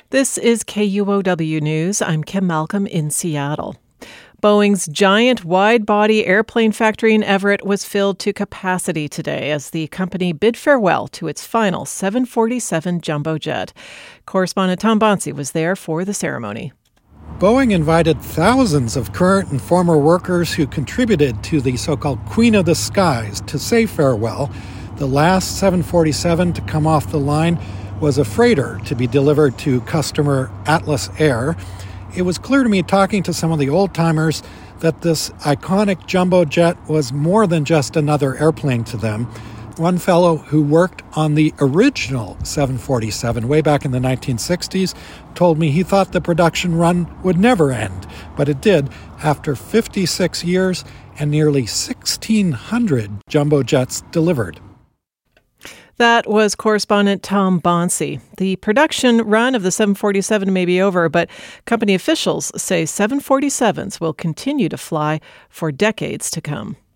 This is KUOW News. I'm Kim Malcolm in Seattle. Boeing's giant wide-body airplane factory in Everett was filled to capacity today as the company bid farewell to its final 747 jumbo jet. Correspondent Tom Bonsi was there for the ceremony. Boeing invited thousands of current and former workers who contributed to the so-called Queen of the Skies to say farewell. The last 747 to come off the line was a freighter to be delivered to customer Atlas Air. It was clear to me talking to some of the old-timers that this iconic jumbo jet was more than just another airplane to them. One fellow who worked on the original 747 way back in the 1960s told me he thought the production run would never end, but it did after 56 years and nearly 1,600 jumbo jets delivered. That was correspondent Tom Bonsi. The production run of the 747 may be over, but company officials say 747s will continue to fly for decades to come.